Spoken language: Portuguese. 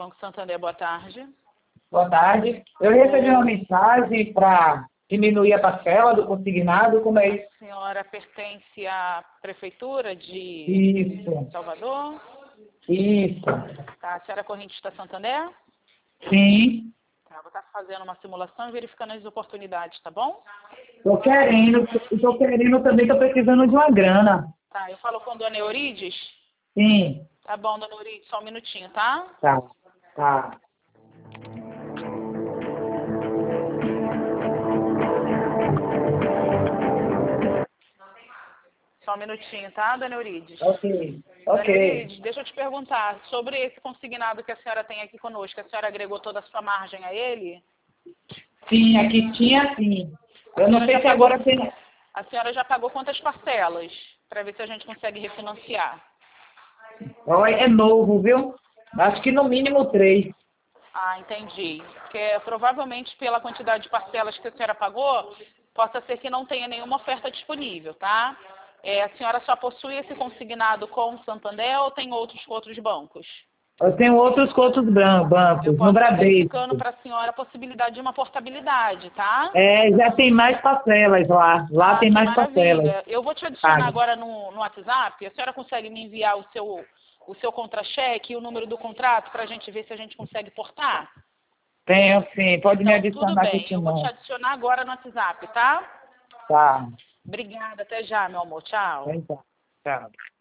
Banco Santander, boa tarde. Boa tarde. Eu recebi uma mensagem para diminuir a parcela do consignado, como é isso? A senhora pertence à Prefeitura de Isso, Salvador? isso. Tá, a senhora é correntista Santander? Sim, Tá, vou estar fazendo uma simulação e verificando as oportunidades, tá bom? tô querendo também, tô precisando de uma grana. Tá, eu falo com Dona Eurides? Sim, Tá bom, Dona Eurides, só um minutinho, tá? tá, tá. Só um minutinho, tá, Dona Eurides? Ok, Dona ok. Eurides, deixa eu te perguntar, sobre esse consignado que a senhora tem aqui conosco, a senhora agregou toda a sua margem a ele? Sim, aqui tinha sim. Eu não sei se agora tem... A senhora já pagou quantas parcelas? Para ver se a gente consegue refinanciar. Olha, é novo, viu? Acho que no mínimo 3. Ah, entendi. Porque provavelmente pela quantidade de parcelas que a senhora pagou, possa ser que não tenha nenhuma oferta disponível, tá? A senhora só possui esse consignado com o Santander ou tem outros bancos? Eu tenho outros Eu bancos, no posso estar Bradesco. verificando para a senhora a possibilidade de uma portabilidade, tá? É, já tem mais parcelas lá. Lá Ah, tem que mais parcelas. maravilha. Eu vou te adicionar Paga. agora no WhatsApp. A senhora consegue me enviar o seu contra-cheque e o número do contrato para a gente ver se a gente consegue portar? Tenho sim, pode me Então, tudo adicionar aqui bem. de Eu vou te novo. adicionar agora no WhatsApp, tá? Tá. Obrigada. Até já, meu amor. Tchau. Então, tchau.